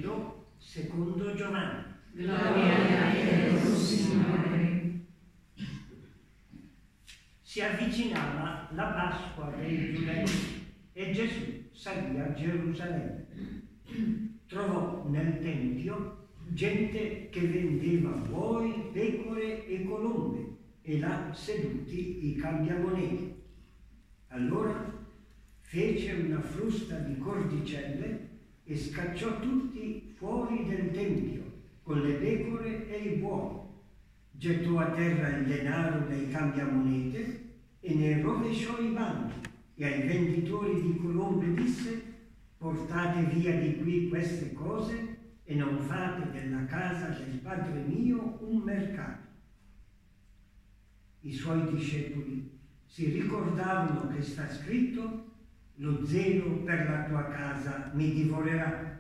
Vangelo secondo Giovanni. Gloria a te, Signore. Si avvicinava la Pasqua dei Giudei e Gesù salì a Gerusalemme. Trovò nel Tempio gente che vendeva buoi, pecore e colombe e là seduti i cambiamonete. Allora fece una frusta di cordicelle e scacciò tutti fuori del Tempio con le pecore e i buoi. Gettò a terra il denaro dei cambiamonete e ne rovesciò i banchi e ai venditori di colombe disse: portate via di qui queste cose e non fate della casa del Padre mio un mercato. I suoi discepoli si ricordavano che sta scritto: lo zelo per la tua casa mi divorerà.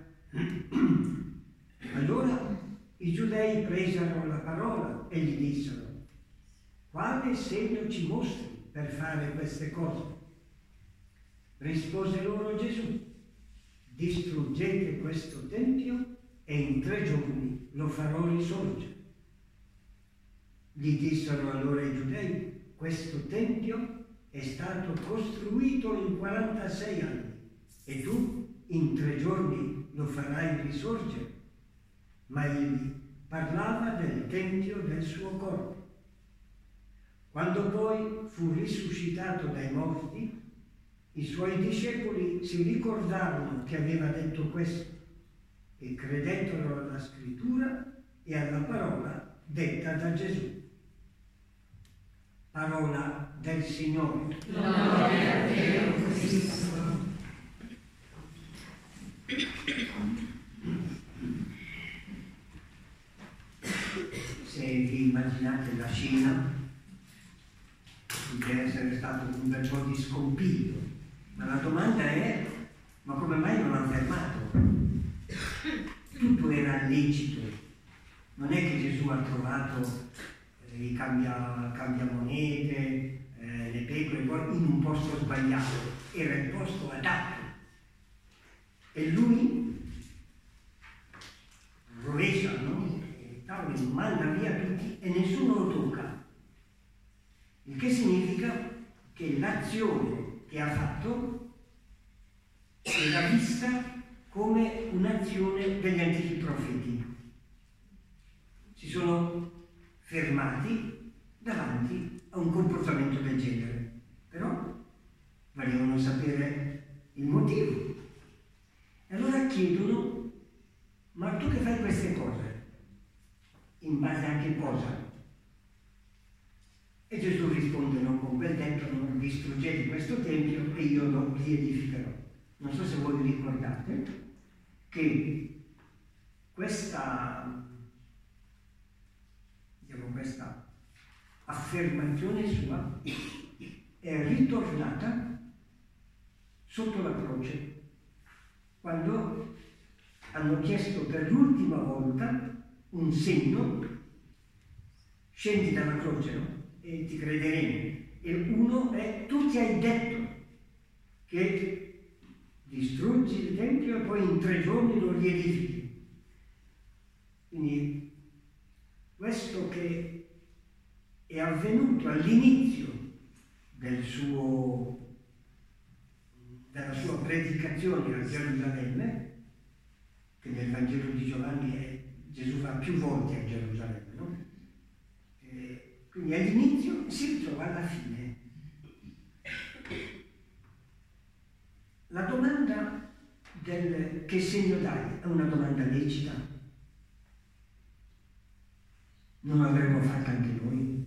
Allora i giudei presero la parola e gli dissero: quale segno ci mostri per fare queste cose? Rispose loro Gesù: distruggete questo tempio e in 3 giorni lo farò risorgere. Gli dissero allora i giudei: questo tempio è stato costruito in 46 anni e tu in 3 giorni lo farai risorgere? Ma egli parlava del tempio del suo corpo. Quando poi fu risuscitato dai morti, i suoi discepoli si ricordarono che aveva detto questo e credettero alla scrittura e alla parola detta da Gesù. Parola del Signore. Gloria a te, o Cristo. Se vi immaginate la scena, deve essere stato un bel po' di scompiglio, ma la domanda è: ma come mai non ha fermato? Tutto era lecito, non è che Gesù ha trovato i cambiamonete, le pecore in un posto sbagliato, era il posto adatto e lui rovescia, no? Manda via tutti e nessuno lo tocca, il che significa che l'azione che ha fatto era vista come un'azione degli antichi profeti. Si sono fermati davanti a un comportamento del genere, però volevano sapere il motivo. E allora chiedono: ma tu che fai queste cose? In base a che cosa? E Gesù risponde: non con quel tempio, non distruggete questo tempio e io lo riedificherò. Non so se voi vi ricordate che questa affermazione sua è ritornata sotto la croce, quando hanno chiesto per l'ultima volta un segno: scendi dalla croce, no? E ti crederemo. E uno è: tu ti hai detto che distruggi il tempio e poi in 3 giorni lo riedifichi. Quindi questo che è avvenuto all'inizio della sua predicazione a Gerusalemme, che nel Vangelo di Giovanni Gesù fa più volte a Gerusalemme, no? Quindi all'inizio si ritrova alla fine. La domanda del che segno dai è una domanda lecita. Non l'avremmo fatta anche noi?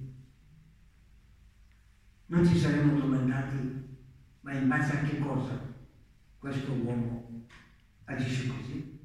Non ci saremmo domandati: ma in base a che cosa questo uomo agisce così?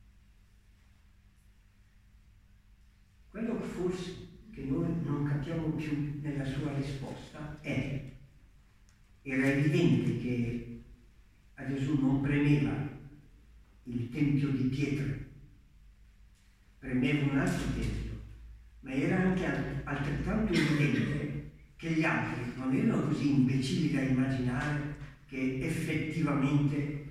Quello che forse che noi non capiamo più nella sua risposta era evidente che a Gesù non premeva il tempio di pietre, premeva un altro tempio, ma era anche altrettanto evidente che gli altri non erano così imbecilli da immaginare che effettivamente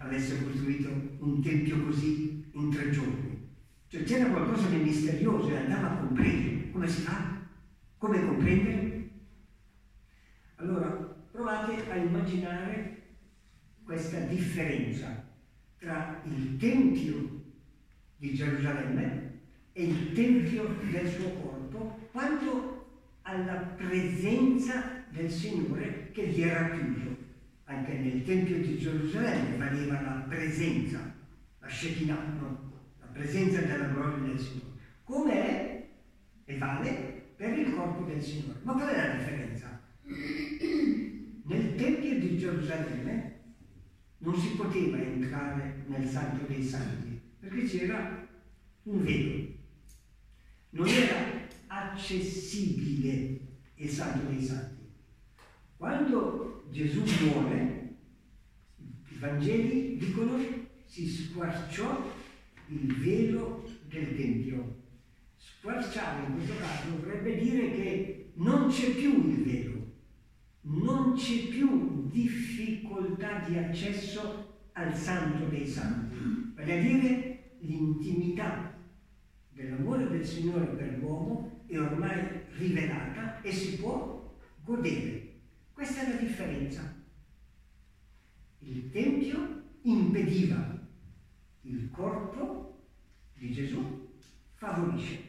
avesse costruito un tempio così in 3 giorni. Cioè c'era qualcosa di misterioso e andava compreso. Come si fa? Come comprendere? Allora, provate a immaginare questa differenza tra il Tempio di Gerusalemme e il Tempio del suo corpo, quanto alla presenza del Signore che gli era chiuso. Anche nel Tempio di Gerusalemme valeva la presenza, la Shekinah, no? La presenza della gloria del Signore, come è e vale per il corpo del Signore. Ma qual è la differenza? Nel Tempio di Gerusalemme non si poteva entrare nel Santo dei Santi, perché c'era un velo. Non era accessibile il Santo dei Santi. Quando Gesù muore, i Vangeli dicono si squarciò il velo del Tempio. Squarciare in questo caso vorrebbe dire che non c'è più il velo, non c'è più difficoltà di accesso al Santo dei Santi, vale a dire l'intimità dell'amore del Signore per l'uomo è ormai rivelata e si può godere. Questa è la differenza. Il Tempio impediva, il corpo di Gesù favorisce.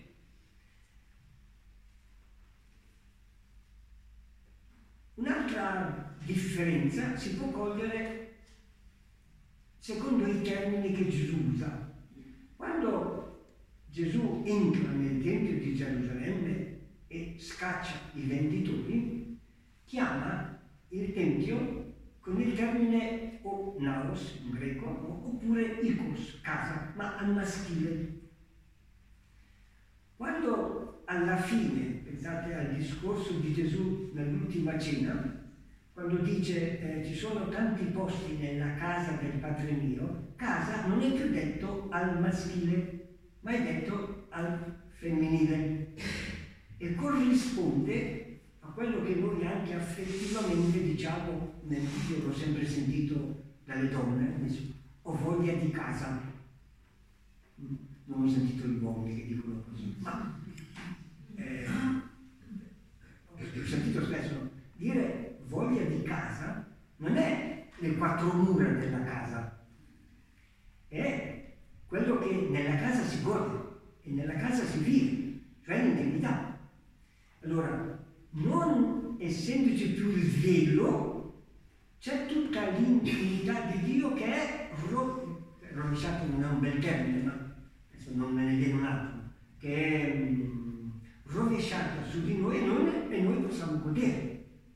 Un'altra differenza si può cogliere secondo i termini che Gesù usa. Quando Gesù entra nel Tempio di Gerusalemme e scaccia i venditori, chiama il Tempio con il termine o naos in greco, oppure ikos, casa, ma al maschile. Quando alla fine, pensate al discorso di Gesù nell'ultima cena, quando dice ci sono tanti posti nella casa del Padre mio, casa non è più detto al maschile, ma è detto al femminile e corrisponde a quello che noi anche affettivamente diciamo, io l'ho sempre sentito dalle donne, ho voglia di casa. Non ho sentito gli uomini che dicono così, ma ho sentito spesso dire voglia di casa non è le 4 mura della casa, è quello che nella casa si gode e nella casa si vive, cioè l'intimità. Allora, non essendoci più il velo, c'è tutta l'intimità di Dio che è rovesciato, non è un bel termine, ma non me ne viene un altro, che è rovesciata su di noi e noi possiamo godere.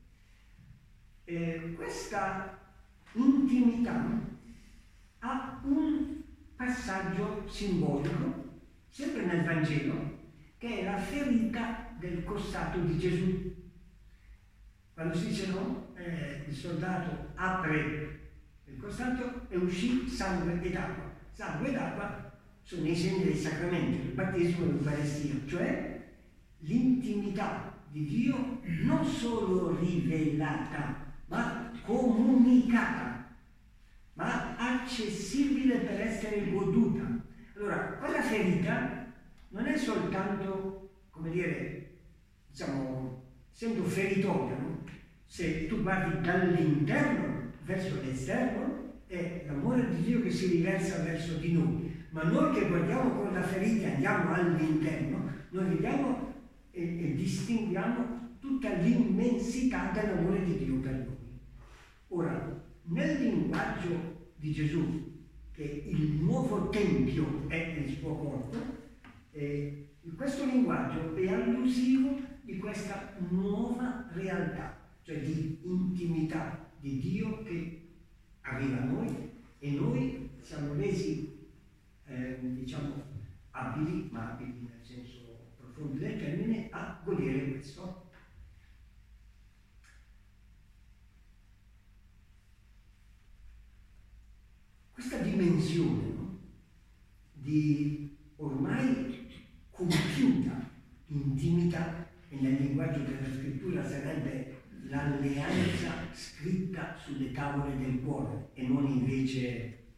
Questa intimità ha un passaggio simbolico, sempre nel Vangelo, che è la ferita del costato di Gesù. Quando si dice no, il soldato apre il costato e uscì sangue ed acqua. Sangue ed acqua sono i segni dei sacramenti, il battesimo e l'Eucaristia, cioè l'intimità di Dio non solo rivelata, ma comunicata, ma accessibile per essere goduta. Allora, quella ferita non è soltanto, come dire, diciamo, essendo feritoria, no? Se tu guardi dall'interno verso l'esterno, è l'amore di Dio che si riversa verso di noi. Ma noi che guardiamo con la ferita e andiamo all'interno, noi vediamo e distinguiamo tutta l'immensità dell'amore di Dio per noi. Ora, nel linguaggio di Gesù, che il nuovo Tempio è il suo corpo, questo linguaggio è allusivo di questa nuova realtà, cioè di intimità di Dio che arriva a noi e noi siamo resi diciamo abili, ma abili nel senso profondo del termine, a godere questo. Questa dimensione, no? Di ormai compiuta intimità, e nel linguaggio della scrittura sarebbe l'alleanza scritta sulle tavole del cuore e non invece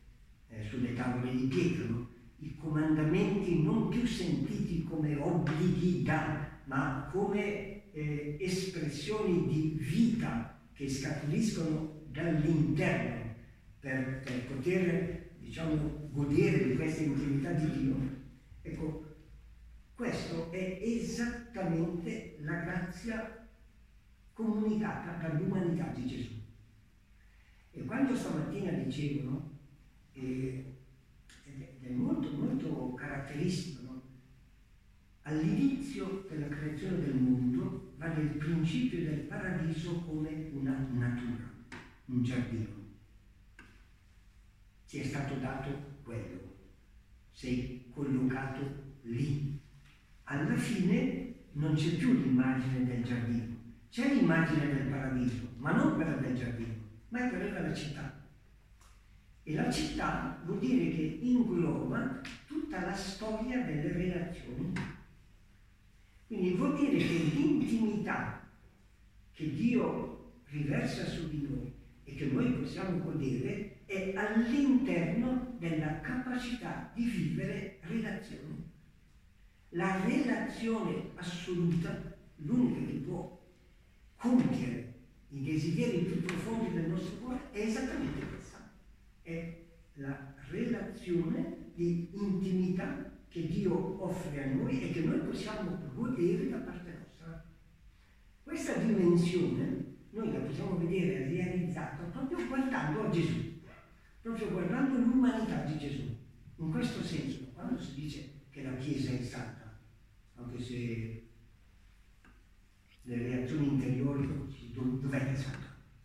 sulle tavole di pietra, no? I comandamenti non più sentiti come obblighi ma come espressioni di vita che scaturiscono dall'interno per poter, diciamo, godere di questa intimità di Dio. Ecco, questo è esattamente la grazia comunicata dall'umanità di Gesù. E quando stamattina dicevano, ed è molto molto caratteristico, no? All'inizio della creazione del mondo vale il principio del paradiso come una natura, un giardino. Ti è stato dato quello, sei collocato lì. Alla fine non c'è più l'immagine del giardino, c'è l'immagine del paradiso, ma non quella del giardino, ma è quella della città. E la città vuol dire che ingloba tutta la storia delle relazioni. Quindi vuol dire che l'intimità che Dio riversa su di noi e che noi possiamo godere è all'interno della capacità di vivere relazioni. La relazione assoluta, l'unica che può compiere i desideri più profondi del nostro cuore, è esattamente questa. È la relazione di intimità che Dio offre a noi e che noi possiamo godere da parte nostra. Questa dimensione noi la possiamo vedere realizzata proprio guardando a Gesù, proprio guardando l'umanità di Gesù. In questo senso, quando si dice che la Chiesa è santa, anche se le reazioni interiori dov'è che è santa?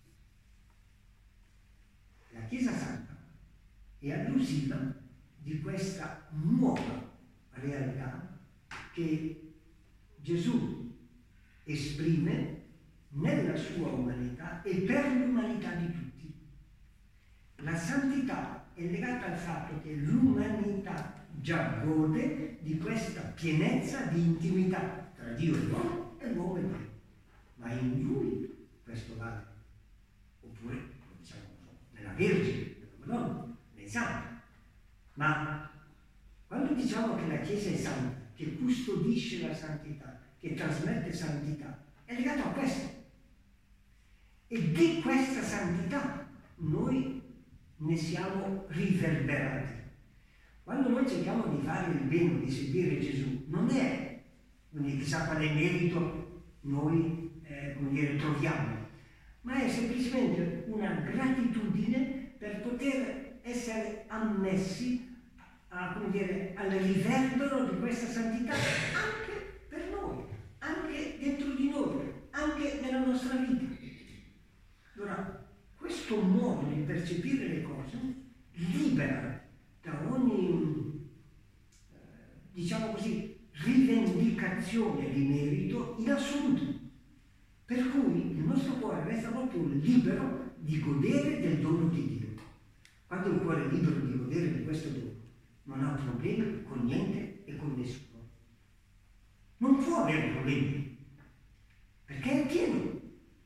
La Chiesa santa è allusiva di questa nuova realtà che Gesù esprime nella sua umanità e per l'umanità di tutti. La santità è legata al fatto che l'umanità già gode di questa pienezza di intimità tra Dio e l'uomo e l'uomo e Dio. Ma in Lui questo vale. Oppure, diciamo, nella Vergine, nella Madonna, nei Santi. Ma quando diciamo che la Chiesa è santa, che custodisce la santità, che trasmette santità, è legato a questo. E di questa santità noi ne siamo riverberati. Quando noi cerchiamo di fare il bene, di seguire Gesù, non è quindi chissà quale merito noi troviamo, ma è semplicemente una gratitudine per poter essere ammessi al riverbero di questa santità anche per noi, anche dentro di noi, anche nella nostra vita. Allora, questo modo di percepire le cose libera da ogni, diciamo così, rivendicazione di merito in assoluto. Per cui il nostro cuore resta proprio libero di godere del dono di Dio. Quando il cuore è libero di godere di questo dono, non ha problemi con niente e con nessuno. Non può avere problemi, perché è pieno.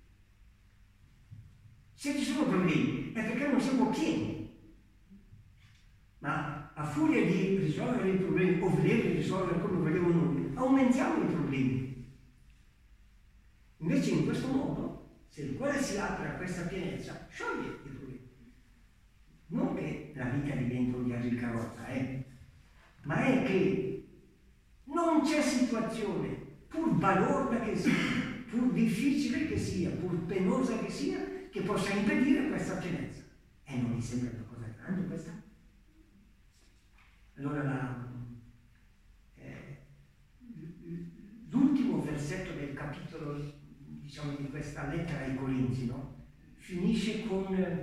Se ci sono problemi è perché non siamo pieni. Ma a furia di risolvere i problemi o volerli risolvere come vogliamo noi, aumentiamo i problemi. Invece in questo modo, se il cuore si apre a questa pienezza, scioglie i problemi. Non che la vita diventa un viaggio in carrozza, ma è che non c'è situazione, pur balorda che sia, pur difficile che sia, pur penosa che sia, che possa impedire questa pienezza. E non mi sembra una cosa grande questa? Allora l'ultimo versetto del capitolo, diciamo, di questa lettera ai Corinzi, no? Finisce con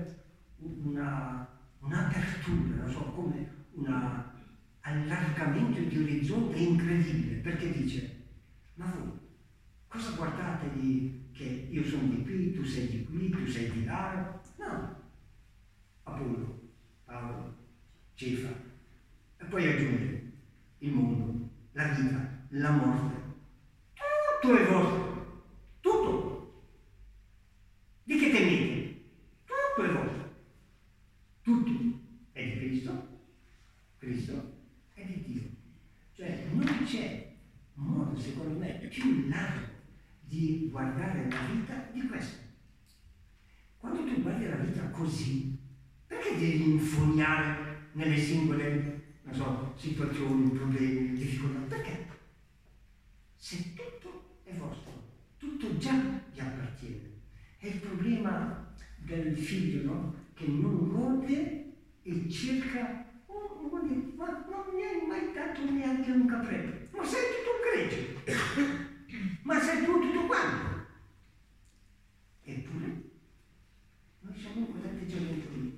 un'apertura, non so, come un allargamento di orizzonte incredibile, perché dice: ma voi cosa guardate che io sono di qui, tu sei di qui, tu sei di là? No. Apollo, Paolo, Cefa, e poi aggiunge il mondo, la vita, la morte, tutto è vostro, tutto. Di che temete? Tutto è vostro, tutto è di Cristo Cristo è di Dio. Cioè non c'è modo, secondo me, più largo di guardare la vita di questo. Quando tu guardi la vita così, perché devi infognare nelle singole, non so, situazioni, problemi, difficoltà? Perché? Se tutto è vostro, tutto già vi appartiene. È il problema del figlio, no? Che non gode e cerca, ma non mi hai mai dato neanche un capretto, ma sei tutto un gregge, ma sei tutto quanto. Eppure, noi siamo in quell'atteggiamento lì.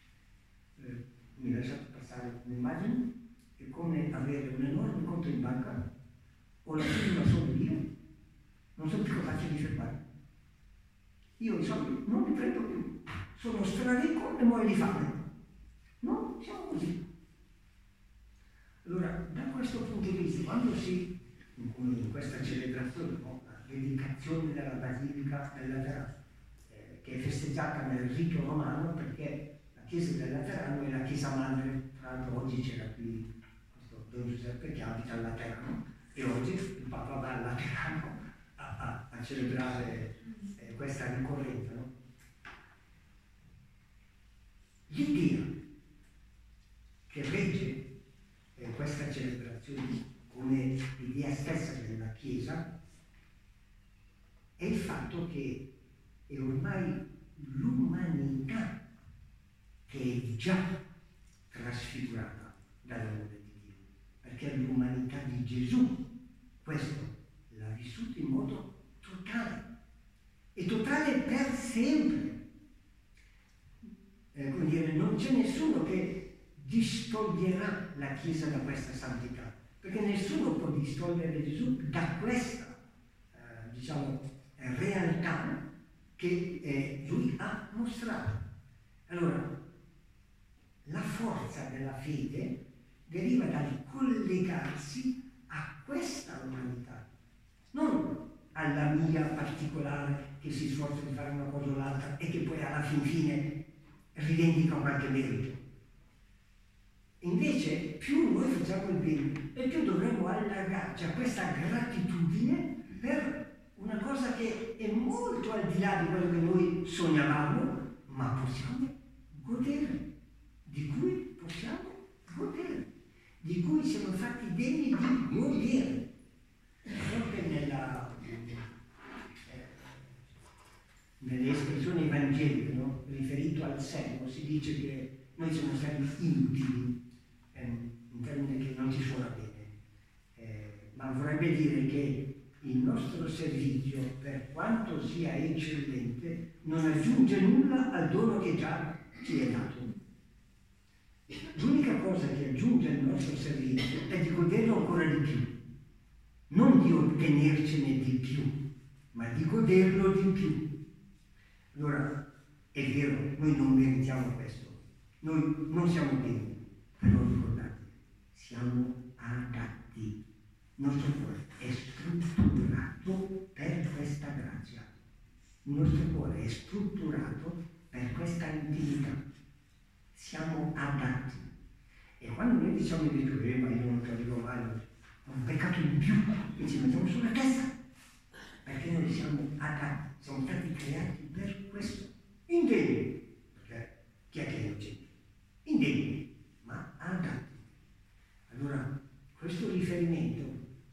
Mi lasciate passare un'immagine, è come avere un enorme conto in banca, ho la prima solo io, non sono più capace di fermare. Io i soldi non li prendo più, sono straricco e muoio di fame. No, siamo così. Allora, da questo punto di vista, quando in questa celebrazione, no, la dedicazione della Basilica del Laterano, che è festeggiata nel rito romano, perché la Chiesa del Laterano è la Chiesa madre, tra l'altro oggi c'era qui questo Don Giuseppe che abita al Laterano, e oggi il Papa va al Laterano a celebrare questa ricorrenza. No? L'idea che regge questa celebrazione come l'idea stessa della Chiesa è il fatto che è ormai l'umanità che è già trasfigurata dall'amore di Dio, perché è l'umanità di Gesù, questo l'ha vissuto in modo totale, e totale per sempre. Come dire, non c'è nessuno che distoglierà la Chiesa da questa santità, perché nessuno può distogliere Gesù da questa, realtà che lui ha mostrato. Allora, la forza della fede deriva dal collegarsi a questa umanità, non alla mia particolare che si sforza di fare una cosa o l'altra e che poi alla fine rivendica qualche merito. Invece, più noi facciamo il bene e più dovremmo allargarci a questa gratitudine per una cosa che è molto al di là di quello che noi sognavamo, ma possiamo godere, di cui possiamo godere, di cui siamo fatti degni di godere. Proprio nelle espressioni evangeliche, no? Riferito al servo, si dice che noi siamo stati inutili, un termine che non ci suona bene, ma vorrebbe dire che il nostro servizio, per quanto sia eccellente, non aggiunge nulla al dono che già ci è dato. L'unica cosa che aggiunge al nostro servizio è di goderlo ancora di più, non di ottenercene di più, ma di goderlo di più. Allora, è vero, noi non meritiamo questo, noi non siamo bene, però ricordate, siamo adatti. Il nostro cuore è strutturato per questa grazia, il nostro cuore è strutturato per questa intimità, siamo adatti. E quando noi diciamo invece, ma io non capivo mai, un peccato in più, e ci mettiamo sulla testa, perché noi siamo adatti, siamo stati creati per questo, indegni, perché chi è che è innocente? Indegni, ma adatti. Allora, questo riferimento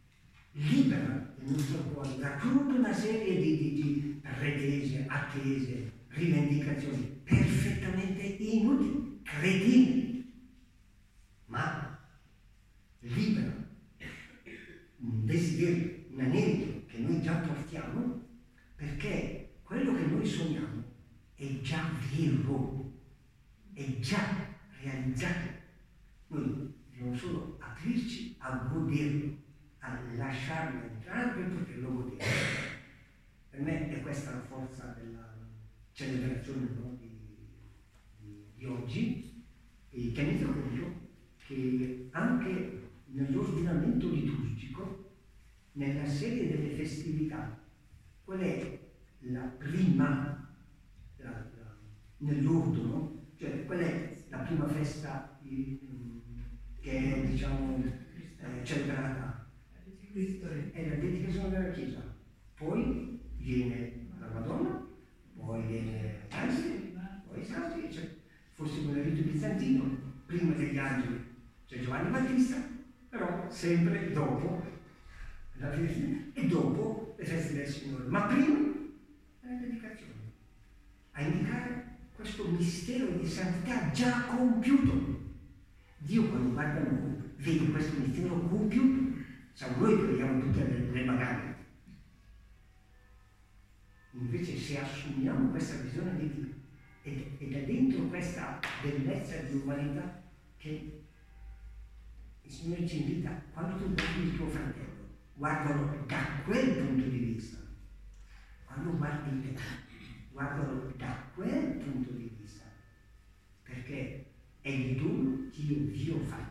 libera il nostro cuore da tutta una serie di pretese, attese, rivendicazioni perfettamente inutili, cretine, ma libera un desiderio, un anelito che noi già portiamo, perché quello che noi sogniamo è già vero, è già realizzato. Noi dobbiamo solo aprirci a goderlo, a lasciarlo entrare per poterlo godere. Per me è questa la forza della celebrazione, no, di oggi, e tenete conto che anche nell'ordinamento liturgico, nella serie delle festività, qual è la prima nell'ordo, no? Cioè qual è la prima festa che è, diciamo, celebrata, è la dedicazione della Chiesa. Poi viene la Madonna, poi viene Angeli, poi i Santi, cioè, forse con il rito bizantino, prima degli angeli c'è Giovanni Battista, però sempre dopo la festa e dopo le feste del Signore, ma prima è la dedicazione, a indicare questo mistero di santità già compiuto. Dio quando guarda noi vede questo mistero compiuto. Siamo noi che vediamo tutte le magane. Invece se assumiamo questa visione di Dio e da dentro questa bellezza di umanità che il Signore ci invita, quando tu guardi il tuo fratello, guardalo da quel punto di vista. Quando guardi te, guardalo da quel punto di vista. Perché è il dono che io vi ho fatto.